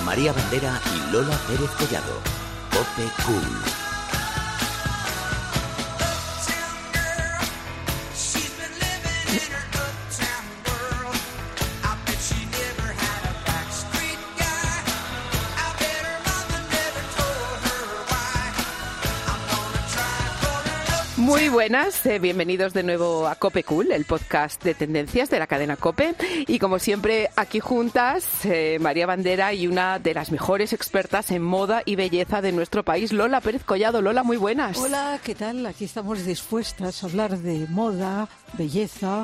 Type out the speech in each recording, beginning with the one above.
María Bandera y Lola Pérez Collado. COPE Cool. Muy buenas, bienvenidos de nuevo a COPE Cool, el podcast de tendencias de la cadena COPE. Y como siempre, aquí juntas, María Bandera y una de las mejores expertas en moda y belleza de nuestro país, Lola Pérez Collado. Lola, muy buenas. Hola, ¿qué tal? Aquí estamos dispuestas a hablar de moda, belleza,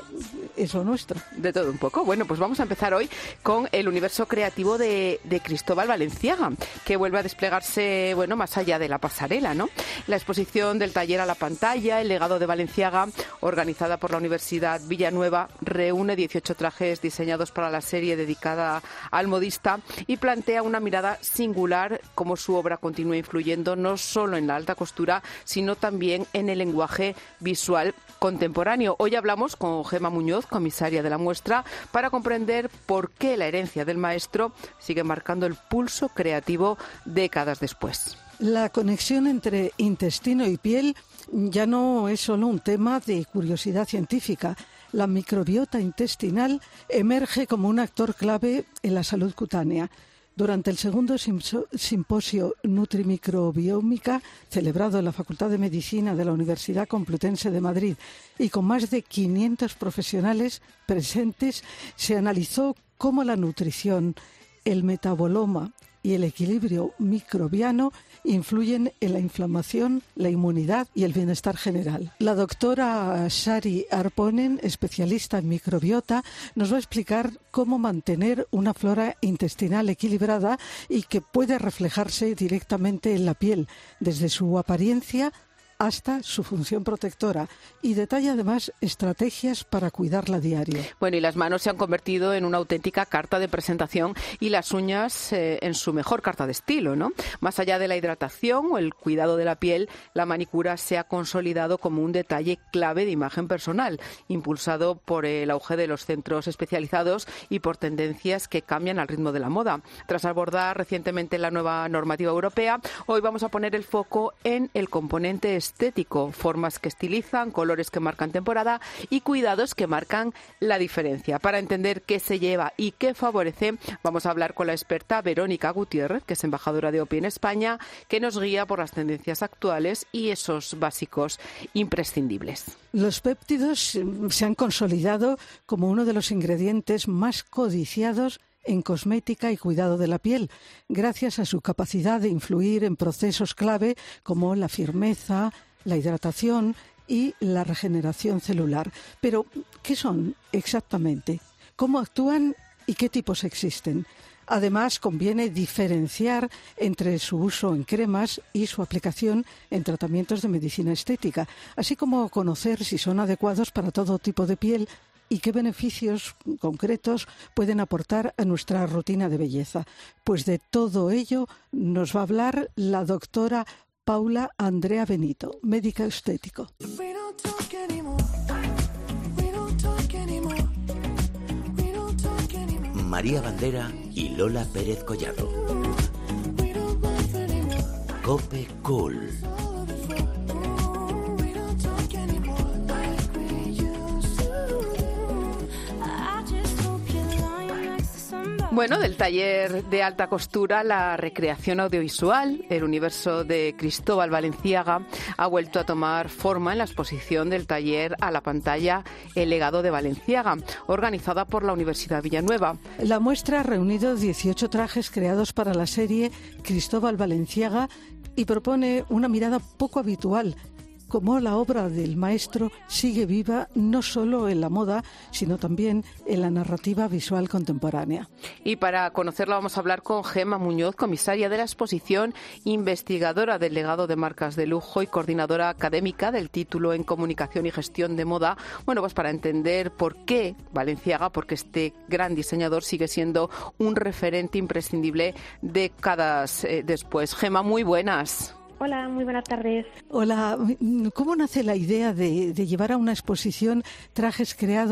eso nuestro. De todo un poco. Bueno, pues vamos a empezar hoy con el universo creativo de Cristóbal Valenciaga, que vuelve a desplegarse, bueno, más allá de la pasarela, ¿no? La exposición del taller a la pantalla, el legado de Valenciaga, organizada por la Universidad Villanueva, reúne 18 trajes diseñados para la serie dedicada al modista y plantea una mirada singular, cómo su obra continúa influyendo no solo en la alta costura, sino también en el lenguaje visual contemporáneo. Hoy hablamos con Gemma Muñoz, comisaria de la muestra, para comprender por qué la herencia del maestro sigue marcando el pulso creativo décadas después. La conexión entre intestino y piel ya no es solo un tema de curiosidad científica. La microbiota intestinal emerge como un actor clave en la salud cutánea. Durante el segundo simposio Nutrimicrobiómica, celebrado en la Facultad de Medicina de la Universidad Complutense de Madrid y con más de 500 profesionales presentes, se analizó cómo la nutrición, el metaboloma y el equilibrio microbiano influyen en la inflamación, la inmunidad y el bienestar general. La doctora Sari Arponen, especialista en microbiota, nos va a explicar cómo mantener una flora intestinal equilibrada y que puede reflejarse directamente en la piel, desde su apariencia hasta su función protectora, y detalla además estrategias para cuidarla a diario. Bueno, y las manos se han convertido en una auténtica carta de presentación y las uñas en su mejor carta de estilo, ¿no? Más allá de la hidratación o el cuidado de la piel, la manicura se ha consolidado como un detalle clave de imagen personal, impulsado por el auge de los centros especializados y por tendencias que cambian al ritmo de la moda. Tras abordar recientemente la nueva normativa europea, hoy vamos a poner el foco en el componente estético, formas que estilizan, colores que marcan temporada y cuidados que marcan la diferencia. Para entender qué se lleva y qué favorece, vamos a hablar con la experta Verónica Gutiérrez, que es embajadora de OPI en España, que nos guía por las tendencias actuales y esos básicos imprescindibles. Los péptidos se han consolidado como uno de los ingredientes más codiciados en cosmética y cuidado de la piel, gracias a su capacidad de influir en procesos clave como la firmeza, la hidratación y la regeneración celular. Pero, ¿qué son exactamente? ¿Cómo actúan y qué tipos existen? Además, conviene diferenciar entre su uso en cremas y su aplicación en tratamientos de medicina estética, así como conocer si son adecuados para todo tipo de piel y qué beneficios concretos pueden aportar a nuestra rutina de belleza. Pues de todo ello nos va a hablar la doctora Paula Andrea Benito, médica estético. María Bandera y Lola Pérez Collado. COPE Cool. Bueno, del taller de alta costura, la recreación audiovisual, el universo de Cristóbal Valenciaga ha vuelto a tomar forma en la exposición del taller a la pantalla El legado de Valenciaga, organizada por la Universidad Villanueva. La muestra ha reunido 18 trajes creados para la serie Cristóbal Valenciaga y propone una mirada poco habitual, cómo la obra del maestro sigue viva no solo en la moda, sino también en la narrativa visual contemporánea. Y para conocerla vamos a hablar con Gemma Muñoz, comisaria de la exposición, investigadora del legado de marcas de lujo y coordinadora académica del título en Comunicación y Gestión de Moda. Bueno, pues para entender por qué Valenciaga, porque este gran diseñador sigue siendo un referente imprescindible décadas después. Gemma, muy buenas. Hola, muy buenas tardes. Hola, ¿cómo nace la idea de llevar a una exposición trajes creados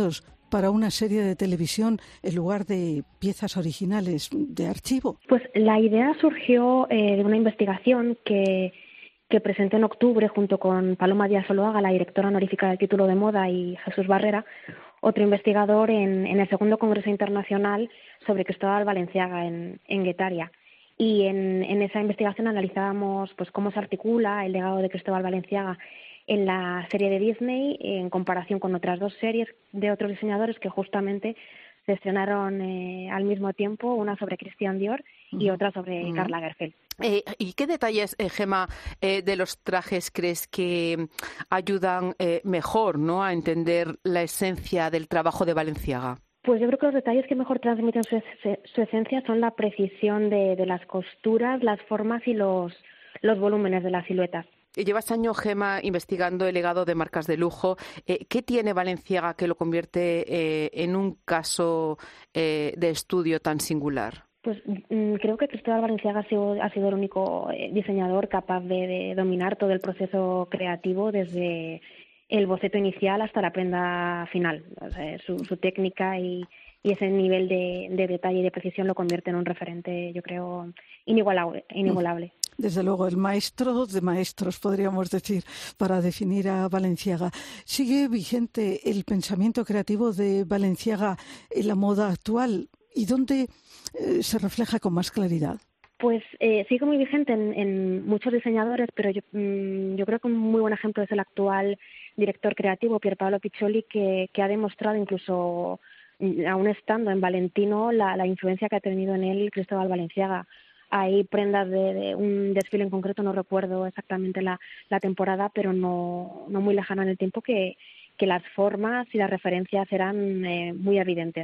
para una serie de televisión en lugar de piezas originales de archivo? Pues la idea surgió de una investigación que presenté en octubre junto con Paloma Díaz Oloaga, la directora honorífica del título de moda, y Jesús Barrera, otro investigador en el segundo Congreso Internacional sobre Cristóbal Balenciaga en Guetaria. Y en esa investigación analizábamos pues cómo se articula el legado de Cristóbal Balenciaga en la serie de Disney en comparación con otras dos series de otros diseñadores que justamente se estrenaron al mismo tiempo, una sobre Christian Dior y otra sobre Karl Lagerfeld. ¿Y qué detalles, Gemma, de los trajes crees que ayudan mejor, ¿no?, a entender la esencia del trabajo de Balenciaga? Pues yo creo que los detalles que mejor transmiten su esencia son la precisión de las costuras, las formas y los volúmenes de las siluetas. Llevas años, Gemma, investigando el legado de marcas de lujo. ¿Qué tiene Balenciaga que lo convierte en un caso de estudio tan singular? Pues creo que Cristóbal Balenciaga ha sido el único diseñador capaz de dominar todo el proceso creativo desde el boceto inicial hasta la prenda final. O sea, su técnica y ese nivel de detalle y de precisión lo convierte en un referente, yo creo, inigualable. Desde luego, el maestro de maestros, podríamos decir, para definir a Balenciaga. ¿Sigue vigente el pensamiento creativo de Balenciaga en la moda actual? ¿Y dónde se refleja con más claridad? Pues sigue muy vigente en muchos diseñadores, pero yo creo que un muy buen ejemplo es el actual director creativo, Pierpaolo Piccioli, que ha demostrado incluso, aún estando en Valentino, la influencia que ha tenido en él Cristóbal Balenciaga. Hay prendas de un desfile en concreto, no recuerdo exactamente la temporada, pero no muy lejana en el tiempo, que las formas y las referencias eran muy evidentes.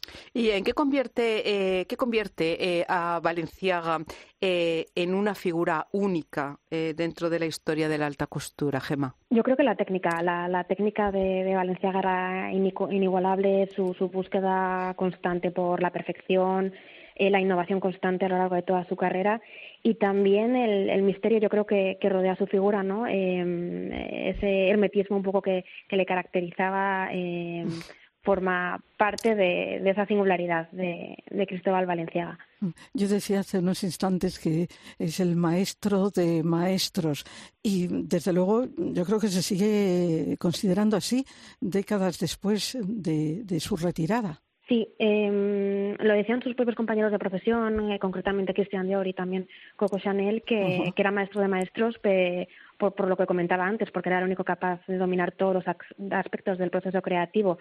¿Y en qué convierte a Balenciaga en una figura única dentro de la historia de la alta costura, Gemma? Yo creo que la técnica, la técnica de Balenciaga era inigualable, su búsqueda constante por la perfección, la innovación constante a lo largo de toda su carrera, y también el misterio, yo creo, que rodea su figura, ¿no? Ese hermetismo un poco que le caracterizaba forma parte de esa singularidad de Cristóbal Balenciaga. Yo decía hace unos instantes que es el maestro de maestros y, desde luego, yo creo que se sigue considerando así décadas después de su retirada. Sí, lo decían sus propios compañeros de profesión, concretamente Christian Dior y también Coco Chanel, que era maestro de maestros por lo que comentaba antes, porque era el único capaz de dominar todos los aspectos del proceso creativo.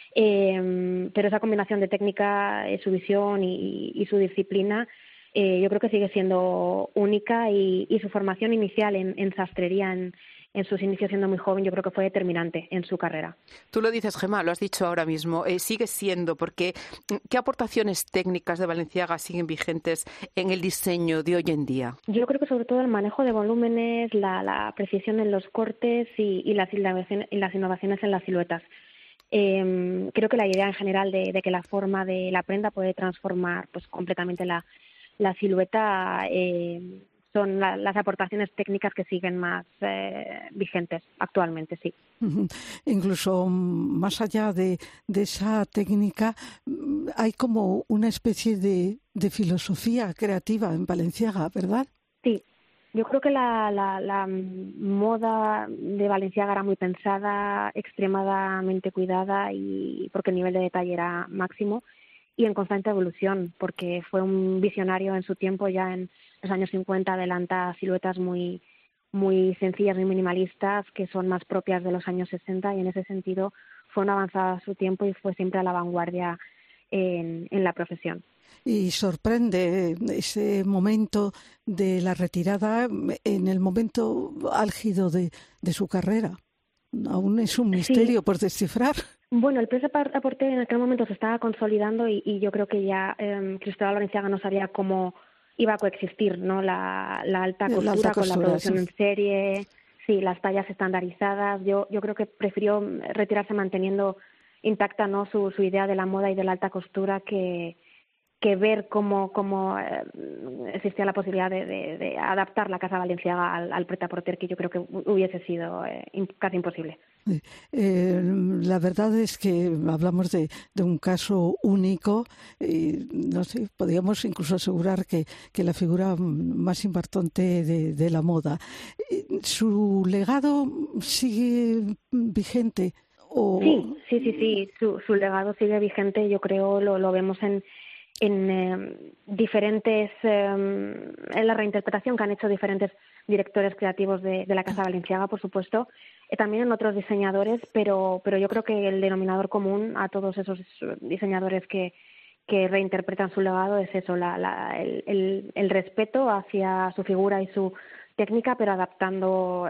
Pero esa combinación de técnica, su visión y su disciplina, yo creo que sigue siendo única, y su formación inicial en sastrería, en sus inicios siendo muy joven, yo creo que fue determinante en su carrera. Tú lo dices, Gemma, lo has dicho ahora mismo, sigue siendo, porque ¿qué aportaciones técnicas de Balenciaga siguen vigentes en el diseño de hoy en día? Yo creo que sobre todo el manejo de volúmenes, la precisión en los cortes y las innovaciones en las siluetas. Creo que la idea en general de que la forma de la prenda puede transformar pues completamente la silueta son las aportaciones técnicas que siguen más vigentes actualmente, sí. Incluso más allá de esa técnica, hay como una especie de filosofía creativa en Balenciaga, ¿verdad? Sí. Yo creo que la moda de Balenciaga era muy pensada, extremadamente cuidada, y porque el nivel de detalle era máximo y en constante evolución, porque fue un visionario en su tiempo. Ya en los años 50 adelanta siluetas muy sencillas, muy minimalistas, que son más propias de los años 60, y en ese sentido fue una avanzada a su tiempo y fue siempre a la vanguardia en la profesión. Y sorprende ese momento de la retirada en el momento álgido de su carrera. Aún es un misterio por descifrar. Bueno, el prêt-à-porter en aquel momento se estaba consolidando y yo creo que ya Cristóbal Balenciaga no sabía cómo iba a coexistir, ¿no? La alta costura con la producción en serie, sí, las tallas estandarizadas. Yo creo que prefirió retirarse manteniendo intacta, ¿no?, su idea de la moda y de la alta costura, que ver cómo existía la posibilidad de adaptar la casa Balenciaga al prêt-à-porter, que yo creo que hubiese sido casi imposible. La verdad es que hablamos de un caso único y no sé, podríamos incluso asegurar que la figura más importante de la moda. ¿Su legado sigue vigente? Sí. Su legado sigue vigente. Yo creo lo vemos en diferentes en la reinterpretación que han hecho diferentes directores creativos de la Casa Balenciaga, por supuesto, también en otros diseñadores, pero yo creo que el denominador común a todos esos diseñadores que reinterpretan su legado es eso, el respeto hacia su figura y su técnica, pero adaptando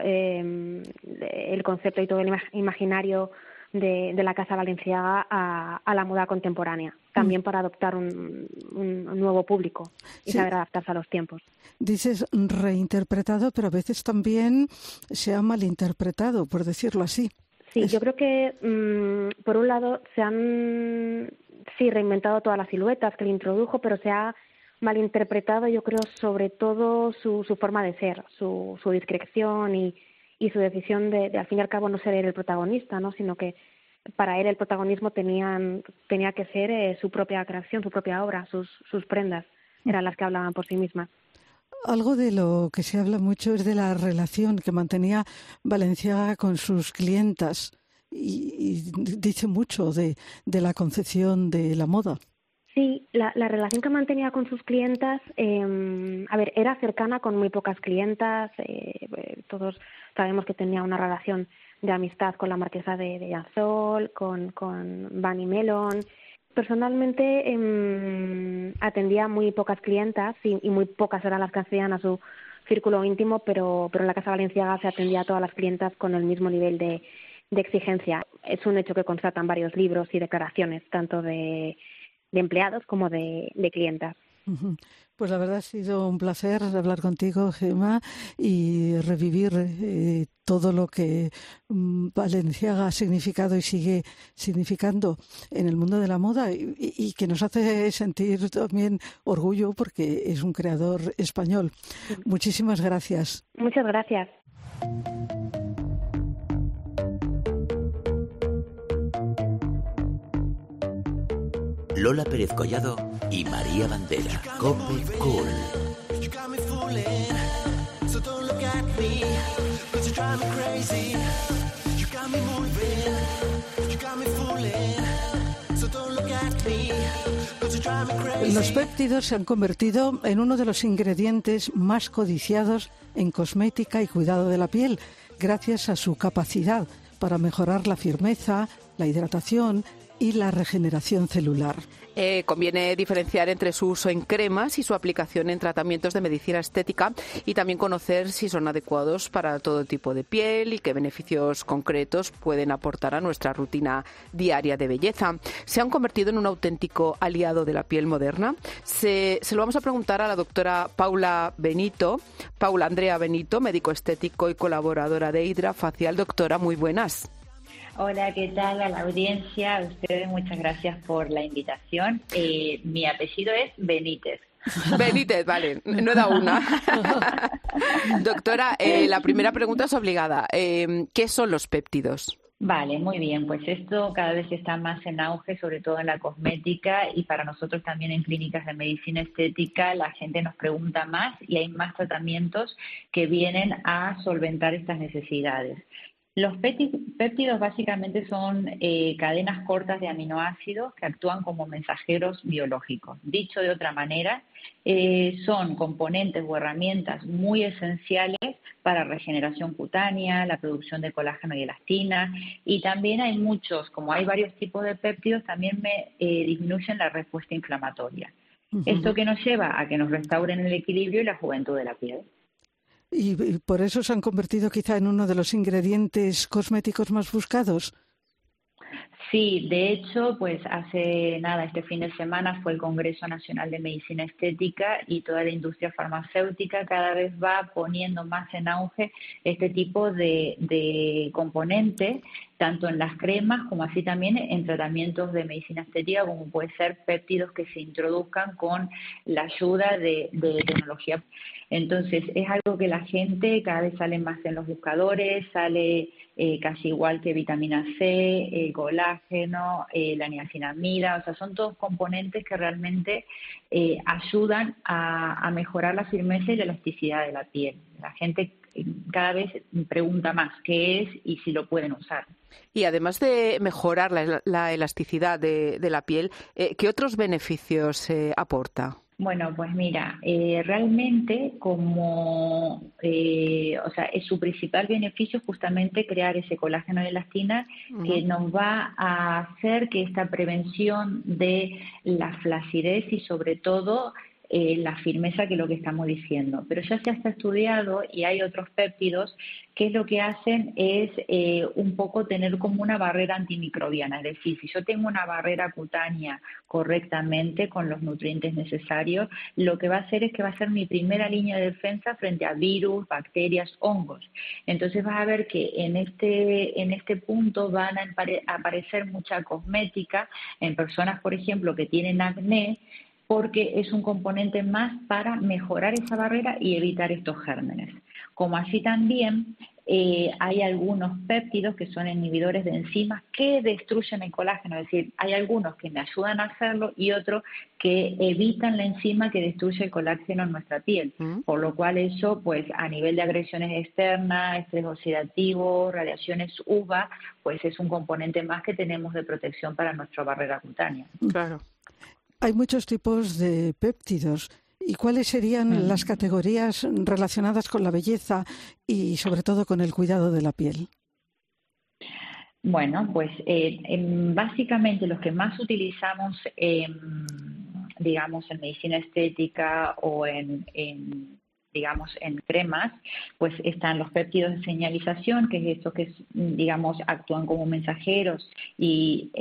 el concepto y todo el imaginario de la Casa Balenciaga a la moda contemporánea, también para adoptar un nuevo público y saber adaptarse a los tiempos. Dices reinterpretado, pero a veces también se ha malinterpretado, por decirlo así. Sí, yo creo que por un lado se han reinventado todas las siluetas que le introdujo, pero se ha malinterpretado, yo creo, sobre todo su forma de ser, su discreción y su decisión de al fin y al cabo no ser él el protagonista, ¿no? Sino que para él el protagonismo tenía que ser su propia creación, su propia obra, sus prendas eran las que hablaban por sí mismas. Algo de lo que se habla mucho es de la relación que mantenía Balenciaga con sus clientas y dice mucho de la concepción de la moda. Sí, la relación que mantenía con sus clientas, era cercana con muy pocas clientas. Todos sabemos que tenía una relación de amistad con la marquesa de Yansol, con Bunny Mellon. Personalmente atendía muy pocas clientas y muy pocas eran las que accedían a su círculo íntimo, pero en la Casa Balenciaga se atendía a todas las clientas con el mismo nivel de exigencia. Es un hecho que constatan varios libros y declaraciones, tanto de empleados como de clientas. Pues la verdad ha sido un placer hablar contigo, Gemma, y revivir todo lo que Balenciaga ha significado y sigue significando en el mundo de la moda y que nos hace sentir también orgullo porque es un creador español. Sí. Muchísimas gracias. Muchas gracias. Lola Pérez Collado y María Bandera. COPE Cool. Los péptidos se han convertido en uno de los ingredientes más codiciados en cosmética y cuidado de la piel, gracias a su capacidad para mejorar la firmeza, la hidratación y la regeneración celular. Conviene diferenciar entre su uso en cremas y su aplicación en tratamientos de medicina estética y también conocer si son adecuados para todo tipo de piel y qué beneficios concretos pueden aportar a nuestra rutina diaria de belleza. ¿Se han convertido en un auténtico aliado de la piel moderna? Se lo vamos a preguntar a la doctora Paula Andrea Benito, médico estético y colaboradora de Hydra Facial. Doctora, muy buenas. Hola, ¿qué tal a la audiencia? A ustedes muchas gracias por la invitación. Mi apellido es Benítez. Benítez, vale, no da una. Doctora, la primera pregunta es obligada. ¿Qué son los péptidos? Vale, muy bien. Pues esto cada vez está más en auge, sobre todo en la cosmética y para nosotros también en clínicas de medicina estética. La gente nos pregunta más y hay más tratamientos que vienen a solventar estas necesidades. Los péptidos básicamente son cadenas cortas de aminoácidos que actúan como mensajeros biológicos. Dicho de otra manera, son componentes o herramientas muy esenciales para regeneración cutánea, la producción de colágeno y elastina, y también hay muchos, como hay varios tipos de péptidos, también disminuyen la respuesta inflamatoria. Uh-huh. Esto que nos lleva a que nos restauren el equilibrio y la juventud de la piel. ¿Y por eso se han convertido quizá en uno de los ingredientes cosméticos más buscados? Sí, de hecho, pues este fin de semana fue el Congreso Nacional de Medicina Estética y toda la industria farmacéutica cada vez va poniendo más en auge este tipo de componente, tanto en las cremas como así también en tratamientos de medicina estética, como puede ser péptidos que se introduzcan con la ayuda de tecnología. Entonces, es algo que la gente cada vez sale más en los buscadores, sale casi igual que vitamina C, el colágeno, la niacinamida, o sea, son todos componentes que realmente ayudan a mejorar la firmeza y la elasticidad de la piel. La gente cada vez pregunta más qué es y si lo pueden usar. Y además de mejorar la elasticidad de la piel, ¿qué otros beneficios aporta? Bueno, pues mira, realmente su principal beneficio es justamente crear ese colágeno y elastina que nos va a hacer que esta prevención de la flacidez y sobre todo la firmeza, que es lo que estamos diciendo. Pero ya se ha estudiado y hay otros péptidos que lo que hacen es un poco tener como una barrera antimicrobiana. Es decir, si yo tengo una barrera cutánea correctamente con los nutrientes necesarios, lo que va a hacer es que va a ser mi primera línea de defensa frente a virus, bacterias, hongos. Entonces vas a ver que en este punto van a aparecer mucha cosmética en personas, por ejemplo, que tienen acné, porque es un componente más para mejorar esa barrera y evitar estos gérmenes. Como así también hay algunos péptidos que son inhibidores de enzimas que destruyen el colágeno, es decir, hay algunos que me ayudan a hacerlo y otros que evitan la enzima que destruye el colágeno en nuestra piel, por lo cual eso, pues a nivel de agresiones externas, estrés oxidativo, radiaciones UVA, pues es un componente más que tenemos de protección para nuestra barrera cutánea. Claro. Hay muchos tipos de péptidos. ¿Y cuáles serían las categorías relacionadas con la belleza y sobre todo con el cuidado de la piel? Bueno, pues básicamente los que más utilizamos, digamos, en medicina estética o en cremas, pues están los péptidos de señalización, que es esto que, digamos, actúan como mensajeros y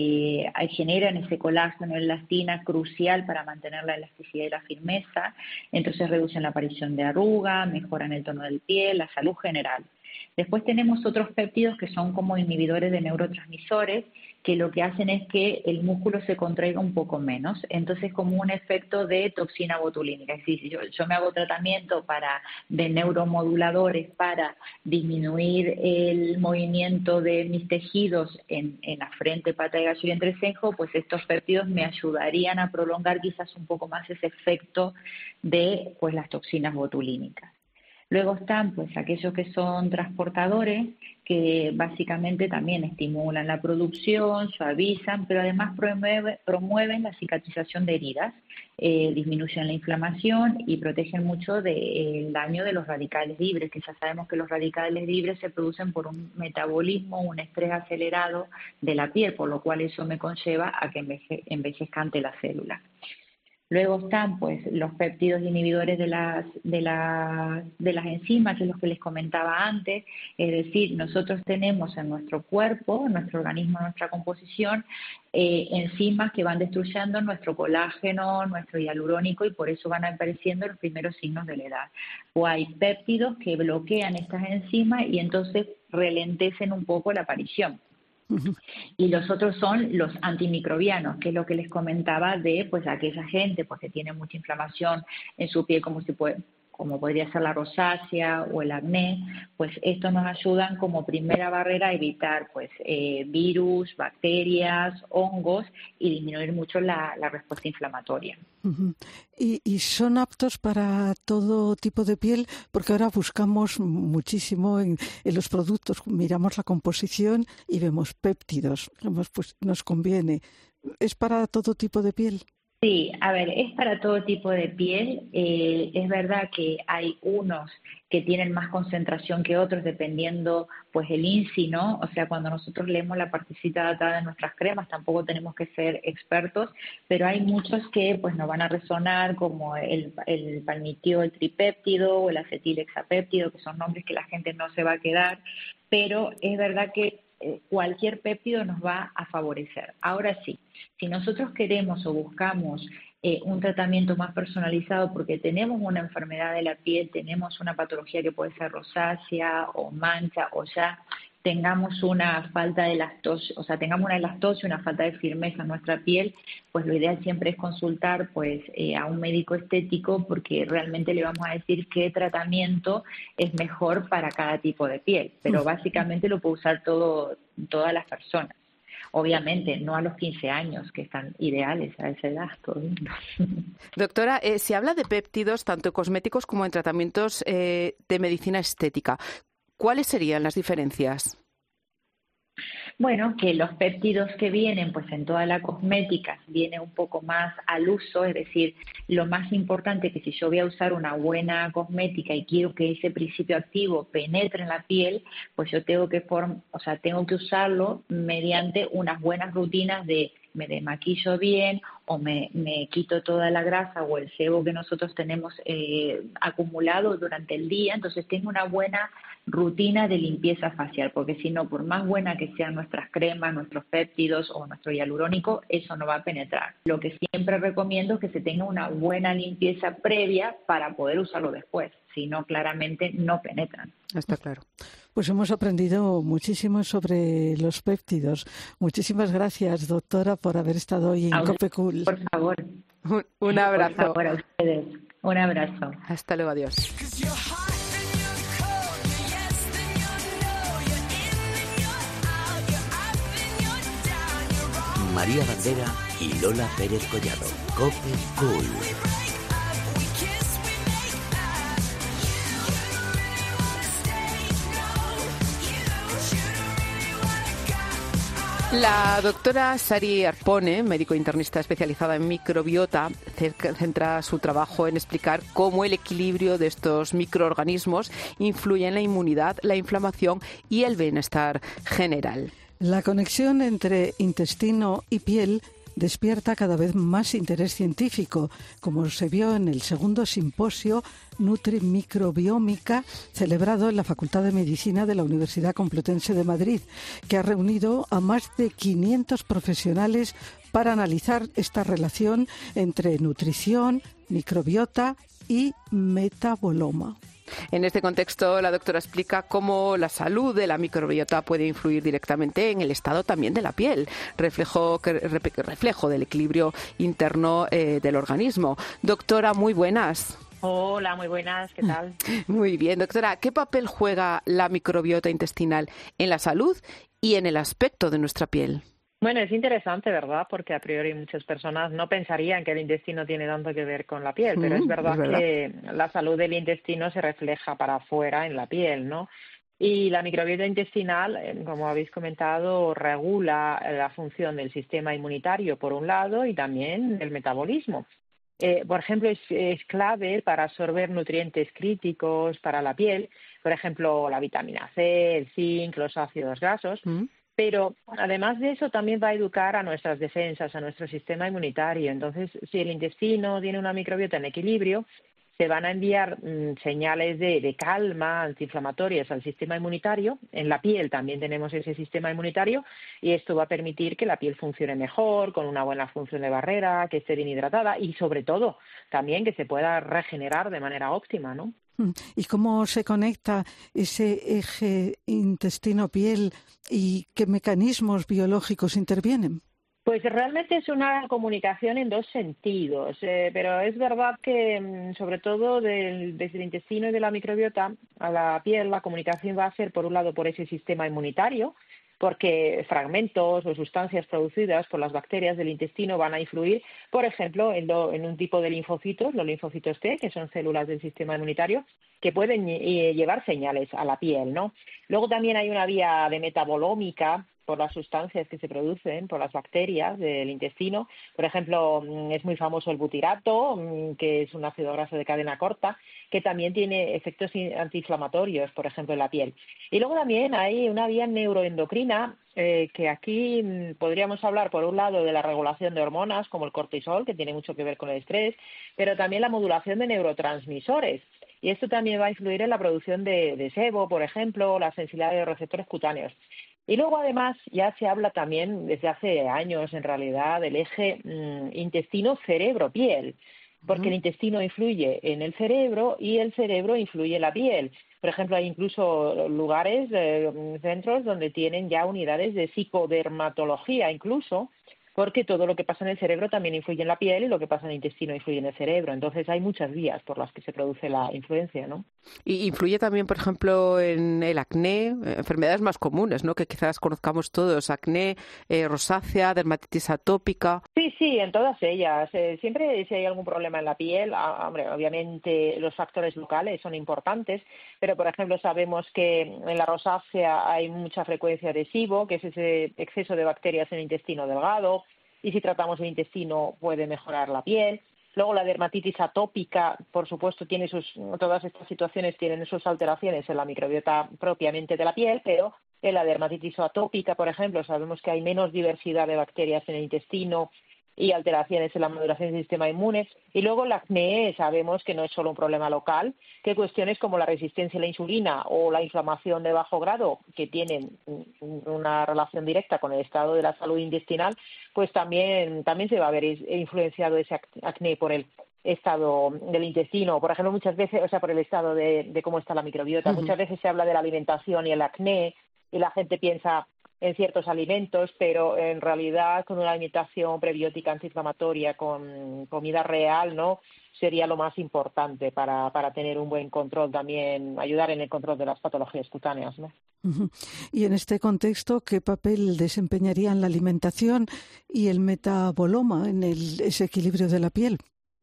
generan ese colágeno, elastina crucial para mantener la elasticidad y la firmeza. Entonces reducen la aparición de arruga, mejoran el tono de piel, la salud general. Después tenemos otros péptidos que son como inhibidores de neurotransmisores, que lo que hacen es que el músculo se contraiga un poco menos. Entonces, como un efecto de toxina botulínica. Es decir, si yo me hago tratamiento de neuromoduladores para disminuir el movimiento de mis tejidos en la frente, pata de gallo y entrecejo, pues estos péptidos me ayudarían a prolongar quizás un poco más ese efecto de pues las toxinas botulínicas. Luego están pues aquellos que son transportadores, que básicamente también estimulan la producción, suavizan, pero además promueven la cicatrización de heridas, disminuyen la inflamación y protegen mucho del daño de los radicales libres, que ya sabemos que los radicales libres se producen por un metabolismo, un estrés acelerado de la piel, por lo cual eso me conlleva a que envejezca ante la célula. Luego están pues los péptidos inhibidores de las enzimas, que es lo que les comentaba antes, es decir, nosotros tenemos en nuestro cuerpo, en nuestro organismo, en nuestra composición, enzimas que van destruyendo nuestro colágeno, nuestro hialurónico, y por eso van apareciendo los primeros signos de la edad. O hay péptidos que bloquean estas enzimas y entonces ralentecen un poco la aparición. Y los otros son los antimicrobianos, que es lo que les comentaba de pues aquella gente pues que tiene mucha inflamación en su piel, como podría ser la rosácea o el acné, pues estos nos ayudan como primera barrera a evitar pues virus, bacterias, hongos y disminuir mucho la respuesta inflamatoria. ¿Y son aptos para todo tipo de piel? Porque ahora buscamos muchísimo en los productos, miramos la composición y vemos péptidos, pues nos conviene. ¿Es para todo tipo de piel? Sí, a ver, es para todo tipo de piel. Es verdad que hay unos que tienen más concentración que otros dependiendo pues el INSI, ¿no? O sea, cuando nosotros leemos la partecita datada de nuestras cremas tampoco tenemos que ser expertos, pero hay muchos que pues nos van a resonar, como el palmitiol tripéptido o el acetilhexapéptido, que son nombres que la gente no se va a quedar, pero es verdad que cualquier péptido nos va a favorecer. Ahora sí, si nosotros queremos o buscamos un tratamiento más personalizado porque tenemos una enfermedad de la piel, tenemos una patología que puede ser rosácea o mancha o ya tengamos una falta de lactosa, o sea, tengamos una lactosa y una falta de firmeza en nuestra piel, pues lo ideal siempre es consultar pues a un médico estético, porque realmente le vamos a decir qué tratamiento es mejor para cada tipo de piel, pero básicamente lo puede usar todas las personas. Obviamente, no a los 15 años, que están ideales a esa edad. Todo el mundo. Doctora, se habla de péptidos tanto en cosméticos como en tratamientos de medicina estética. ¿Cuáles serían las diferencias? Bueno, que los péptidos que vienen pues en toda la cosmética viene un poco más al uso, es decir, lo más importante que si yo voy a usar una buena cosmética y quiero que ese principio activo penetre en la piel, pues yo tengo que usarlo mediante unas buenas rutinas de me desmaquillo bien o me quito toda la grasa o el sebo que nosotros tenemos acumulado durante el día. Entonces tengo una buena rutina de limpieza facial, porque si no, por más buena que sean nuestras cremas, nuestros péptidos o nuestro hialurónico, eso no va a penetrar. Lo que siempre recomiendo es que se tenga una buena limpieza previa para poder usarlo después, si no, claramente no penetran. Está claro. Pues hemos aprendido muchísimo sobre los péptidos. Muchísimas gracias, doctora, por haber estado hoy en COPE-Cool. Por favor. Un abrazo. Por favor, a ustedes. Un abrazo. Hasta luego, adiós. María Bandera y Lola Pérez Collado. COPE-Cool. La doctora Sari Arpone, médico internista especializada en microbiota, centra su trabajo en explicar cómo el equilibrio de estos microorganismos influye en la inmunidad, la inflamación y el bienestar general. La conexión entre intestino y piel despierta cada vez más interés científico, como se vio en el segundo simposio Nutrimicrobiómica celebrado en la Facultad de Medicina de la Universidad Complutense de Madrid, que ha reunido a más de 500 profesionales para analizar esta relación entre nutrición, microbiota y metaboloma. En este contexto, la doctora explica cómo la salud de la microbiota puede influir directamente en el estado también de la piel, reflejo del equilibrio interno del organismo. Doctora, muy buenas. Hola, muy buenas, ¿qué tal? Muy bien, doctora. ¿Qué papel juega la microbiota intestinal en la salud y en el aspecto de nuestra piel? Bueno, es interesante, ¿verdad? Porque a priori muchas personas no pensarían que el intestino tiene tanto que ver con la piel, pero es verdad que la salud del intestino se refleja para afuera en la piel, ¿no? Y la microbiota intestinal, como habéis comentado, regula la función del sistema inmunitario por un lado y también del metabolismo. Por ejemplo, es clave para absorber nutrientes críticos para la piel, por ejemplo, la vitamina C, el zinc, los ácidos grasos. Pero además de eso también va a educar a nuestras defensas, a nuestro sistema inmunitario. Entonces, si el intestino tiene una microbiota en equilibrio, se van a enviar señales de calma, antiinflamatorias al sistema inmunitario. En la piel también tenemos ese sistema inmunitario y esto va a permitir que la piel funcione mejor, con una buena función de barrera, que esté bien hidratada y sobre todo también que se pueda regenerar de manera óptima, ¿no? ¿Y cómo se conecta ese eje intestino-piel y qué mecanismos biológicos intervienen? Pues realmente es una comunicación en dos sentidos, pero es verdad que sobre todo desde el intestino y de la microbiota a la piel la comunicación va a ser por un lado por ese sistema inmunitario, porque fragmentos o sustancias producidas por las bacterias del intestino van a influir, por ejemplo, en un tipo de linfocitos, los linfocitos T, que son células del sistema inmunitario, que pueden llevar señales a la piel, ¿no? Luego también hay una vía de metabolómica por las sustancias que se producen por las bacterias del intestino. Por ejemplo, es muy famoso el butirato, que es un ácido graso de cadena corta, que también tiene efectos antiinflamatorios, por ejemplo, en la piel. Y luego también hay una vía neuroendocrina, que aquí podríamos hablar, por un lado, de la regulación de hormonas, como el cortisol, que tiene mucho que ver con el estrés, pero también la modulación de neurotransmisores. Y esto también va a influir en la producción de sebo, por ejemplo, la sensibilidad de receptores cutáneos. Y luego, además, ya se habla también desde hace años, en realidad, del eje intestino-cerebro-piel, porque el intestino influye en el cerebro y el cerebro influye en la piel. Por ejemplo, hay incluso lugares, centros donde tienen ya unidades de psicodermatología incluso, porque todo lo que pasa en el cerebro también influye en la piel y lo que pasa en el intestino influye en el cerebro. Entonces hay muchas vías por las que se produce la influencia, ¿no? Y influye también, por ejemplo, en el acné, enfermedades más comunes, ¿no? Que quizás conozcamos todos, acné, rosácea, dermatitis atópica. Sí, en todas ellas. Siempre si hay algún problema en la piel, hombre, obviamente los factores locales son importantes, pero por ejemplo sabemos que en la rosácea hay mucha frecuencia de SIBO, que es ese exceso de bacterias en el intestino delgado, y si tratamos el intestino puede mejorar la piel. Luego la dermatitis atópica, por supuesto, todas estas situaciones tienen sus alteraciones en la microbiota propiamente de la piel, pero en la dermatitis atópica, por ejemplo, sabemos que hay menos diversidad de bacterias en el intestino y alteraciones en la maduración del sistema inmune. Y luego el acné, sabemos que no es solo un problema local, que cuestiones como la resistencia a la insulina o la inflamación de bajo grado, que tienen una relación directa con el estado de la salud intestinal, pues también se va a ver influenciado ese acné por el estado del intestino. Por ejemplo, muchas veces, por el estado de cómo está la microbiota. Uh-huh. Muchas veces se habla de la alimentación y el acné, y la gente piensa en ciertos alimentos, pero en realidad con una alimentación prebiótica antiinflamatoria, con comida real, ¿no?, sería lo más importante para tener un buen control también, ayudar en el control de las patologías cutáneas, ¿no? Uh-huh. Y en este contexto, ¿qué papel desempeñarían la alimentación y el metaboloma en ese equilibrio de la piel?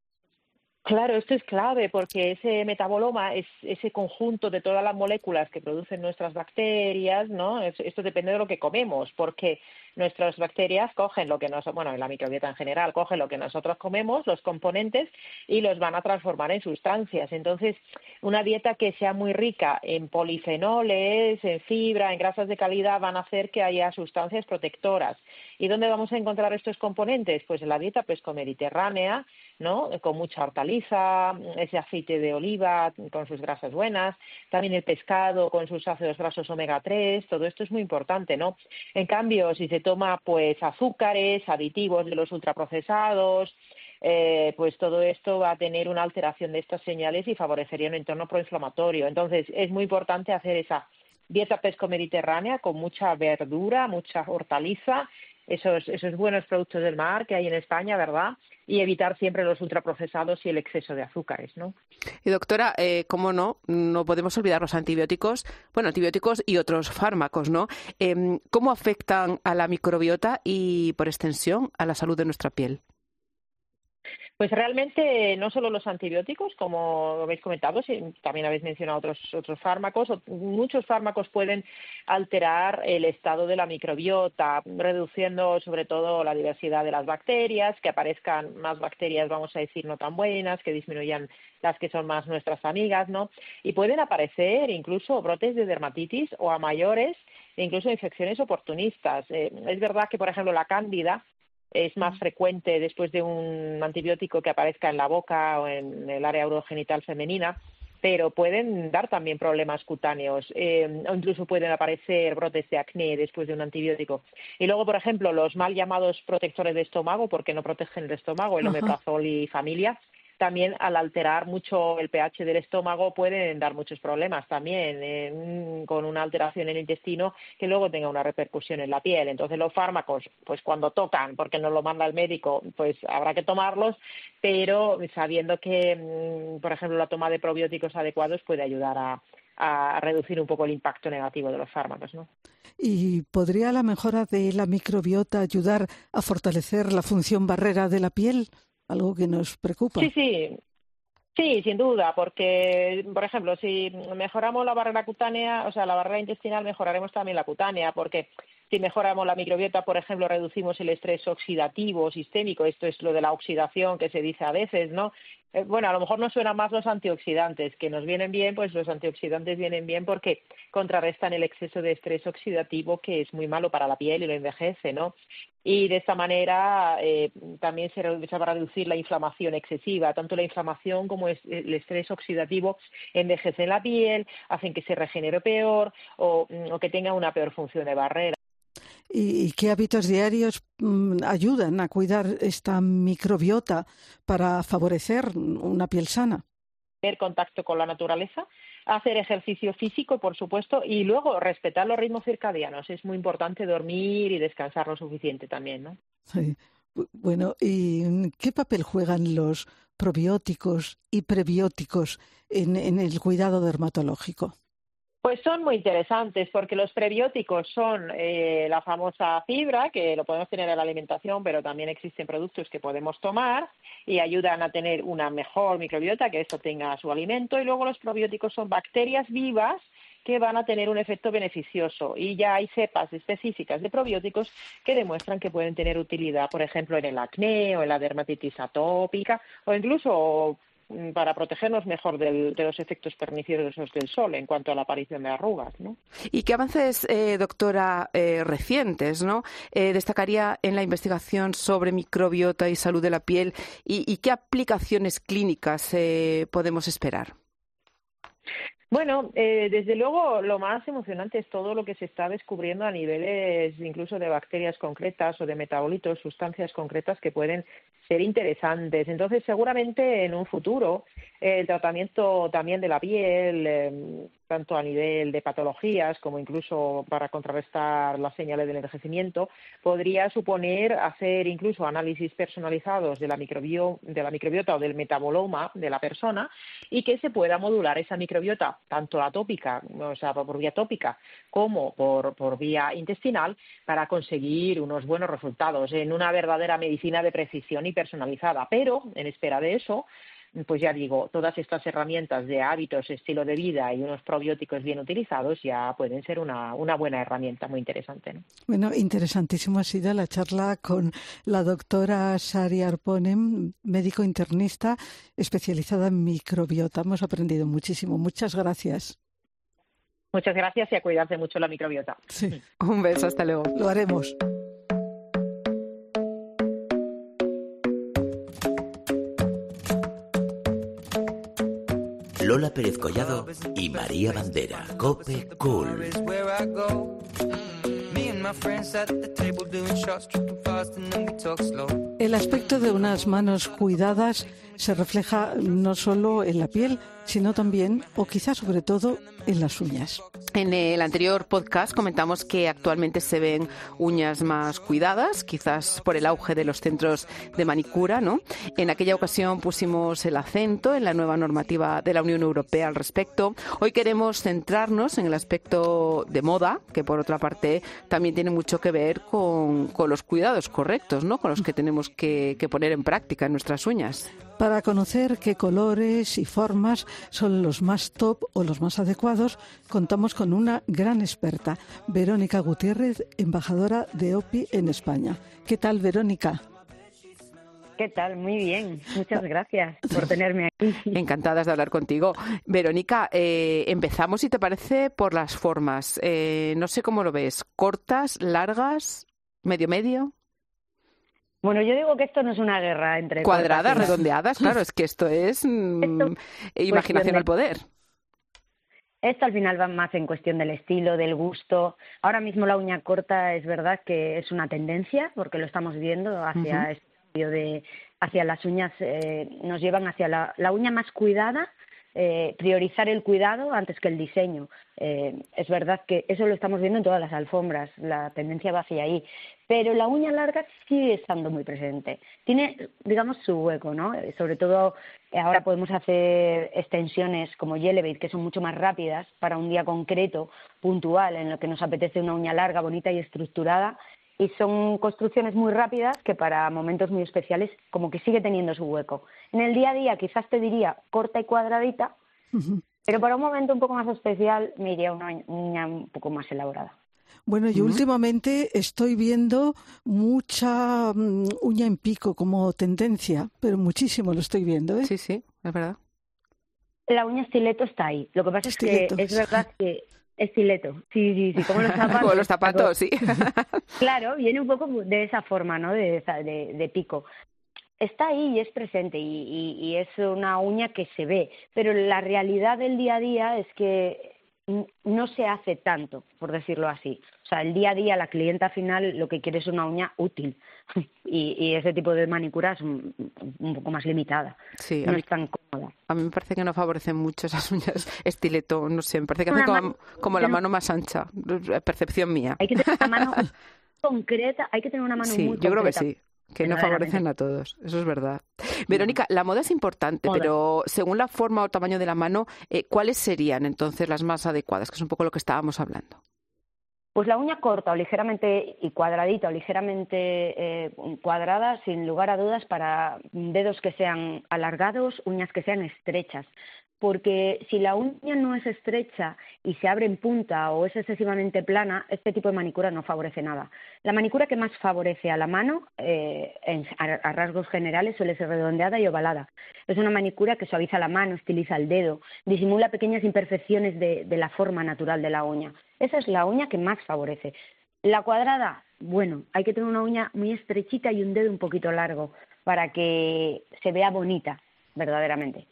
Claro, esto es clave porque ese metaboloma es ese conjunto de todas las moléculas que producen nuestras bacterias, ¿no? Esto depende de lo que comemos, porque nuestras bacterias cogen la microbiota en general coge lo que nosotros comemos, los componentes, y los van a transformar en sustancias. Entonces, una dieta que sea muy rica en polifenoles, en fibra, en grasas de calidad, van a hacer que haya sustancias protectoras. ¿Y dónde vamos a encontrar estos componentes? Pues en la dieta pesco-mediterránea, ¿no?, con mucha hortaliza, ese aceite de oliva con sus grasas buenas, también el pescado con sus ácidos grasos omega 3, todo esto es muy importante, ¿no? En cambio, si se toma pues azúcares, aditivos de los ultraprocesados, pues todo esto va a tener una alteración de estas señales y favorecería un entorno proinflamatorio. Entonces, es muy importante hacer esa dieta pesco-mediterránea con mucha verdura, mucha hortaliza, esos buenos productos del mar que hay en España, ¿verdad?, y evitar siempre los ultraprocesados y el exceso de azúcares, ¿no? Y doctora, cómo no podemos olvidar los antibióticos y otros fármacos, ¿no? ¿Cómo afectan a la microbiota y, por extensión, a la salud de nuestra piel? Pues realmente no solo los antibióticos, como habéis comentado, también habéis mencionado otros fármacos. Muchos fármacos pueden alterar el estado de la microbiota, reduciendo sobre todo la diversidad de las bacterias, que aparezcan más bacterias, vamos a decir, no tan buenas, que disminuyan las que son más nuestras amigas, ¿no? Y pueden aparecer incluso brotes de dermatitis o a mayores, e incluso infecciones oportunistas. Es verdad que, por ejemplo, la cándida es más frecuente después de un antibiótico que aparezca en la boca o en el área urogenital femenina, pero pueden dar también problemas cutáneos o incluso pueden aparecer brotes de acné después de un antibiótico. Y luego, por ejemplo, los mal llamados protectores de estómago, porque no protegen el estómago, el omeprazol y familia, también al alterar mucho el pH del estómago pueden dar muchos problemas también con una alteración en el intestino que luego tenga una repercusión en la piel. Entonces los fármacos, pues cuando tocan, porque nos lo manda el médico, pues habrá que tomarlos, pero sabiendo que, por ejemplo, la toma de probióticos adecuados puede ayudar a reducir un poco el impacto negativo de los fármacos, ¿no? ¿Y podría la mejora de la microbiota ayudar a fortalecer la función barrera de la piel? Algo que nos preocupa. Sí, sin duda, porque, por ejemplo, si mejoramos la barrera cutánea, la barrera intestinal, mejoraremos también la cutánea, porque si mejoramos la microbiota, por ejemplo, reducimos el estrés oxidativo sistémico, esto es lo de la oxidación que se dice a veces, ¿no? A lo mejor nos suenan más los antioxidantes, que nos vienen bien, pues los antioxidantes vienen bien porque contrarrestan el exceso de estrés oxidativo, que es muy malo para la piel y lo envejece, ¿no? Y de esta manera también se va a reducir la inflamación excesiva. Tanto la inflamación como el estrés oxidativo envejecen la piel, hacen que se regenere peor o que tenga una peor función de barrera. ¿Y qué hábitos diarios ayudan a cuidar esta microbiota para favorecer una piel sana? Tener contacto con la naturaleza, hacer ejercicio físico, por supuesto, y luego respetar los ritmos circadianos. Es muy importante dormir y descansar lo suficiente también, ¿no? Sí. Bueno, ¿y qué papel juegan los probióticos y prebióticos en el cuidado dermatológico? Pues son muy interesantes porque los prebióticos son la famosa fibra, que lo podemos tener en la alimentación, pero también existen productos que podemos tomar y ayudan a tener una mejor microbiota, que esto tenga su alimento. Y luego los probióticos son bacterias vivas que van a tener un efecto beneficioso. Y ya hay cepas específicas de probióticos que demuestran que pueden tener utilidad, por ejemplo, en el acné o en la dermatitis atópica o incluso para protegernos mejor de los efectos perniciosos del sol en cuanto a la aparición de arrugas, ¿no? ¿Y qué avances, doctora, recientes, ¿no? Destacaría en la investigación sobre microbiota y salud de la piel y qué aplicaciones clínicas podemos esperar? Bueno, desde luego lo más emocionante es todo lo que se está descubriendo a niveles incluso de bacterias concretas o de metabolitos, sustancias concretas que pueden ser interesantes. Entonces, seguramente en un futuro el tratamiento también de la piel, tanto a nivel de patologías como incluso para contrarrestar las señales del envejecimiento, podría suponer hacer incluso análisis personalizados de la microbiota o del metaboloma de la persona y que se pueda modular esa microbiota, tanto atópica, o sea, por vía tópica, como por vía intestinal, para conseguir unos buenos resultados en una verdadera medicina de precisión y personalizada. Pero, en espera de eso, pues ya digo, todas estas herramientas de hábitos, estilo de vida y unos probióticos bien utilizados ya pueden ser una buena herramienta muy interesante, ¿no? Bueno, interesantísima ha sido la charla con la doctora Sari Arponen, médico internista especializada en microbiota. Hemos aprendido muchísimo. Muchas gracias. Muchas gracias y a cuidarse mucho la microbiota. Sí. Un beso, hasta luego. Lo haremos. Lola Pérez Collado y María Bandera. COPE Cool. El aspecto de unas manos cuidadas se refleja no solo en la piel, sino también, o quizás sobre todo, en las uñas. En el anterior podcast comentamos que actualmente se ven uñas más cuidadas, quizás por el auge de los centros de manicura, ¿no? En aquella ocasión pusimos el acento en la nueva normativa de la Unión Europea al respecto. Hoy queremos centrarnos en el aspecto de moda, que por otra parte también tiene mucho que ver con los cuidados correctos, ¿no? Con los que tenemos que poner en práctica en nuestras uñas. Para conocer qué colores y formas son los más top o los más adecuados, contamos con una gran experta, Verónica Gutiérrez, embajadora de OPI en España. ¿Qué tal, Verónica? ¿Qué tal? Muy bien. Muchas gracias por tenerme aquí. Encantadas de hablar contigo. Verónica, empezamos, si te parece, por las formas. No sé cómo lo ves. ¿Cortas, largas, medio? Bueno, yo digo que esto no es una guerra entre cuadradas, redondeadas, claro, es que esto es imaginación al poder. Esto al final va más en cuestión del estilo, del gusto. Ahora mismo la uña corta es verdad que es una tendencia, porque lo estamos viendo hacia este cambio hacia las uñas, nos llevan hacia la uña más cuidada, priorizar el cuidado antes que el diseño. Es verdad que eso lo estamos viendo en todas las alfombras, la tendencia va hacia ahí, pero la uña larga sigue estando muy presente. Tiene, digamos, su hueco, ¿no? Sobre todo ahora podemos hacer extensiones como Elevate, que son mucho más rápidas para un día concreto, puntual, en lo que nos apetece una uña larga, bonita y estructurada. Y son construcciones muy rápidas que para momentos muy especiales como que sigue teniendo su hueco. En el día a día quizás te diría corta y cuadradita, pero para un momento un poco más especial me iría una uña un poco más elaborada. Bueno, yo últimamente estoy viendo mucha uña en pico como tendencia, pero muchísimo lo estoy viendo, ¿eh? Sí, es verdad. La uña estileto está ahí. Lo que pasa es que es verdad que estileto, sí, como los zapatos. Como los zapatos, sí. Claro, viene un poco de esa forma, ¿no? De pico. Está ahí y es presente y es una uña que se ve, pero la realidad del día a día es que no se hace tanto, por decirlo así. O sea, el día a día la clienta final lo que quiere es una uña útil y ese tipo de manicura es un poco más limitada. Sí, no es tan A mí me parece que no favorecen mucho esas uñas estiletón, no sé, me parece que hacen como la mano más ancha, percepción mía. Hay que tener una mano concreta, hay que tener una mano muy concreta. Sí, yo creo que sí. Que no favorecen a todos, eso es verdad. Verónica, la moda es importante, pero según la forma o tamaño de la mano, ¿cuáles serían entonces las más adecuadas? Que es un poco lo que estábamos hablando. Pues la uña corta o ligeramente y cuadradita o ligeramente cuadrada, sin lugar a dudas, para dedos que sean alargados, uñas que sean estrechas. Porque si la uña no es estrecha y se abre en punta o es excesivamente plana, este tipo de manicura no favorece nada. La manicura que más favorece a la mano, a rasgos generales, suele ser redondeada y ovalada. Es una manicura que suaviza la mano, estiliza el dedo, disimula pequeñas imperfecciones de la forma natural de la uña. Esa es la uña que más favorece. La cuadrada, bueno, hay que tener una uña muy estrechita y un dedo un poquito largo para que se vea bonita, verdaderamente.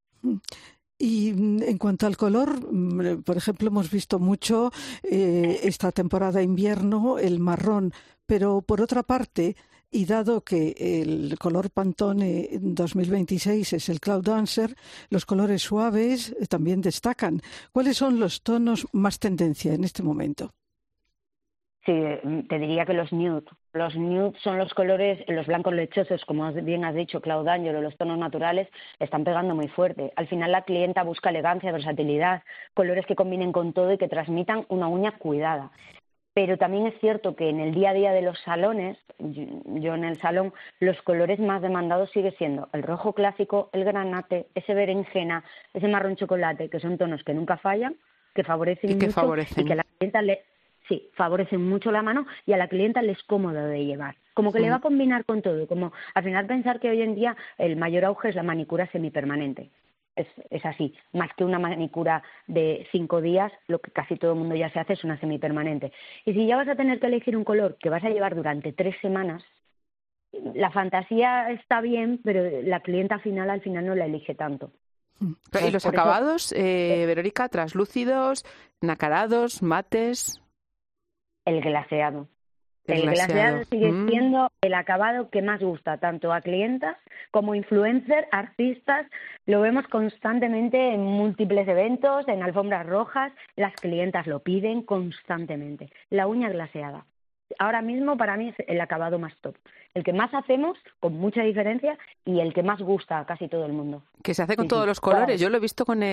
Y en cuanto al color, por ejemplo, hemos visto mucho esta temporada de invierno el marrón, pero por otra parte, y dado que el color Pantone 2026 es el Cloud Dancer, los colores suaves también destacan. ¿Cuáles son los tonos más tendencia en este momento? Sí, te diría que los nude. Los nude son los colores, los blancos lechosos, como bien has dicho, Cloud Angel, o los tonos naturales, están pegando muy fuerte. Al final la clienta busca elegancia, versatilidad, colores que combinen con todo y que transmitan una uña cuidada. Pero también es cierto que en el día a día de los salones, yo en el salón, los colores más demandados sigue siendo el rojo clásico, el granate, ese berenjena, ese marrón chocolate, que son tonos que nunca fallan, que favorecen y que mucho y que a la clienta sí, favorecen mucho la mano y a la clienta le es cómodo de llevar. Como que le va a combinar con todo. Como al final pensar que hoy en día el mayor auge es la manicura semipermanente. Es así. Más que una manicura de 5 días, lo que casi todo el mundo ya se hace es una semipermanente. Y si ya vas a tener que elegir un color que vas a llevar durante 3 semanas, la fantasía está bien, pero la clienta al final no la elige tanto. ¿Y los acabados, Verónica, translúcidos, nacarados, mates? El glaseado. El glaseado sigue siendo el acabado que más gusta, tanto a clientas como influencers, artistas. Lo vemos constantemente en múltiples eventos, en alfombras rojas. Las clientas lo piden constantemente. La uña glaseada. Ahora mismo para mí es el acabado más top. El que más hacemos, con mucha diferencia, y el que más gusta a casi todo el mundo. Que se hace con todos los colores. Yo lo he visto con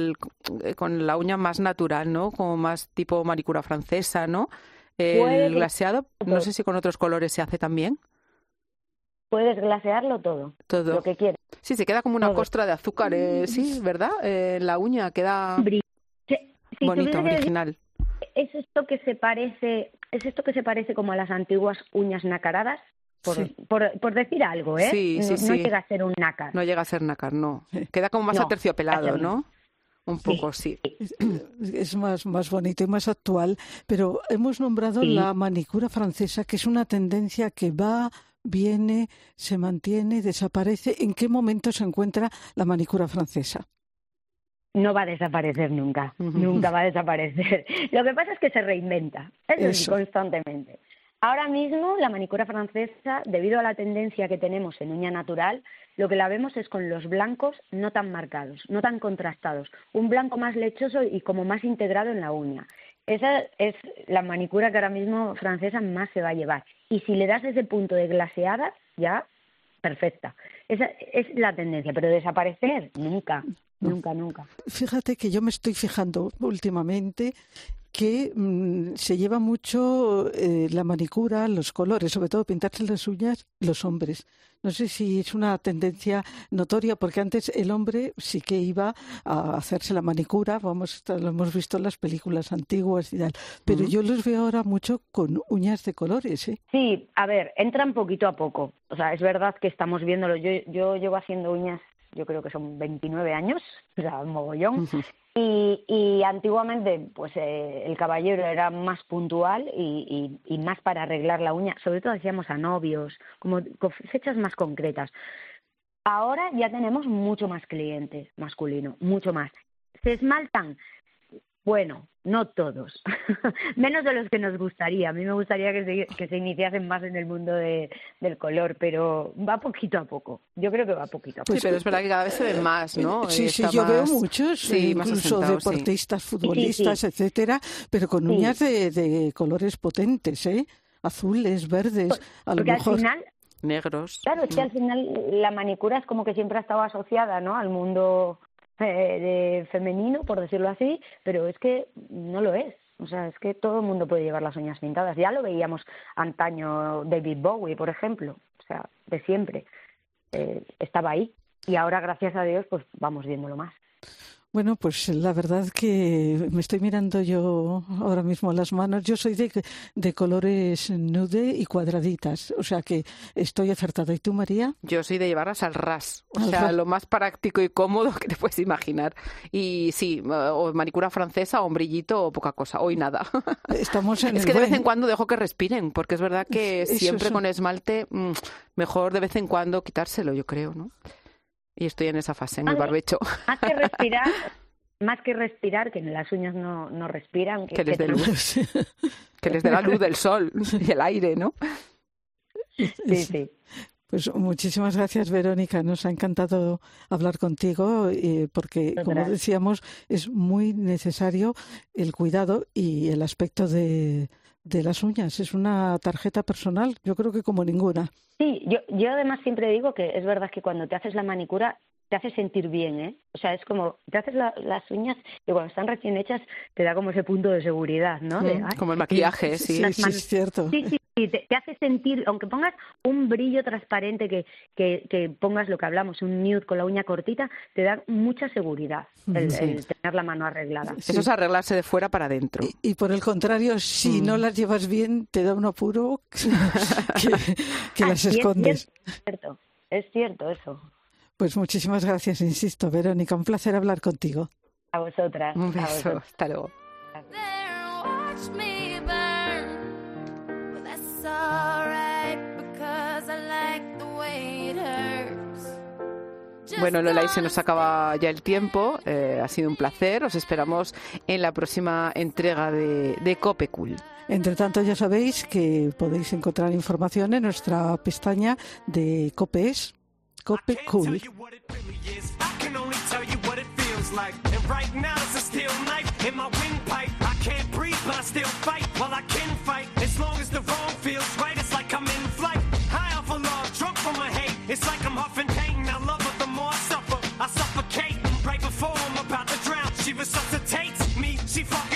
la uña más natural, ¿no? Como más tipo manicura francesa, ¿no? El glaseado, no sé si con otros colores se hace también. Puedes glasearlo todo. Lo que quieras. Sí, se queda como una costra de azúcar, sí, ¿verdad? La uña queda bonito, original. Es esto que se parece como a las antiguas uñas nacaradas, por decir algo, ¿eh? Sí, no llega a ser un nácar. No llega a ser nácar, no. Queda como más aterciopelado, ¿no? Un poco, sí. Es más bonito y más actual, pero hemos nombrado la manicura francesa, que es una tendencia que va, viene, se mantiene, desaparece. ¿En qué momento se encuentra la manicura francesa? No va a desaparecer nunca, nunca va a desaparecer. Lo que pasa es que se reinventa, eso. Constantemente. Ahora mismo la manicura francesa, debido a la tendencia que tenemos en uña natural, lo que la vemos es con los blancos no tan marcados, no tan contrastados, un blanco más lechoso y como más integrado en la uña. Esa es la manicura que ahora mismo francesa más se va a llevar. Y si le das ese punto de glaseada, ya, perfecta. Esa es la tendencia, pero desaparecer, nunca. Nunca. Fíjate que yo me estoy fijando últimamente que se lleva mucho la manicura, los colores, sobre todo pintarse las uñas, los hombres. No sé si es una tendencia notoria, porque antes el hombre sí que iba a hacerse la manicura, lo hemos visto en las películas antiguas y tal, pero yo los veo ahora mucho con uñas de colores, ¿eh? Sí, a ver, entran poquito a poco. O sea, es verdad que estamos viéndolo. Yo llevo haciendo uñas, yo creo que son 29 años, o sea, un mogollón. Y antiguamente, pues el caballero era más puntual y más para arreglar la uña. Sobre todo hacíamos a novios, como con fechas más concretas. Ahora ya tenemos mucho más cliente masculino, mucho más. Se esmaltan Bueno, no todos, menos de los que nos gustaría. A mí me gustaría que se iniciasen más en el mundo del color, pero va poquito a poco. Yo creo que va poquito a poco. Sí, pero es verdad que cada vez se ven más, ¿no? Sí, yo veo muchos, incluso deportistas, futbolistas, etcétera, pero con uñas de colores potentes, azules, verdes, a lo mejor... Al final, negros. Claro, es que al final la manicura es como que siempre ha estado asociada, ¿no?, al mundo de femenino, por decirlo así, pero es que no lo es. O sea, es que todo el mundo puede llevar las uñas pintadas. Ya lo veíamos antaño David Bowie, por ejemplo. O sea, de siempre. Estaba ahí. Y ahora, gracias a Dios, pues vamos viéndolo más. Bueno, pues la verdad que me estoy mirando yo ahora mismo las manos. Yo soy de colores nude y cuadraditas, o sea que estoy acertada. ¿Y tú, María? Yo soy de llevarlas al ras, o sea, lo más práctico y cómodo que te puedes imaginar. Y sí, o manicura francesa, o un brillito o poca cosa, hoy nada. Estamos en es que de vez en cuando dejo que respiren, porque es verdad que siempre con esmalte, mejor de vez en cuando quitárselo, yo creo, ¿no? Y estoy en esa fase, en el barbecho. Más que respirar, que las uñas no respiran. Que les dé luz. Que les dé la luz del sol y el aire, ¿no? Sí. Pues muchísimas gracias, Verónica. Nos ha encantado hablar contigo porque, como decíamos, es muy necesario el cuidado y el aspecto de las uñas. Es una tarjeta personal, yo creo que como ninguna. Sí, yo además siempre digo que es verdad que cuando te haces la manicura te hace sentir bien, ¿eh? O sea, es como, te haces las uñas y cuando están recién hechas te da como ese punto de seguridad, ¿no? Como el maquillaje, sí, es cierto. Sí, te hace sentir, aunque pongas un brillo transparente, que pongas lo que hablamos, un nude con la uña cortita, te da mucha seguridad el tener la mano arreglada. Eso es arreglarse de fuera para adentro. Y por el contrario, si no las llevas bien, te da un apuro que las escondes. Es cierto eso. Pues muchísimas gracias, insisto, Verónica. Un placer hablar contigo. A vosotras. Un beso. Hasta luego. Bueno, Lola, y se nos acaba ya el tiempo. Ha sido un placer. Os esperamos en la próxima entrega de Cope Cool. Entre tanto, ya sabéis que podéis encontrar información en nuestra pestaña de COPES. Cope Cool. Like. And right now it's a steel knife in my windpipe. I can't breathe, but I still fight. Well, I can fight as long as the wrong feels right. It's like I'm in flight, high off of love, drunk from my hate. It's like I'm huffing pain. I love her, the more I suffer, I suffocate. Right before I'm about to drown, she resuscitates me. She fucking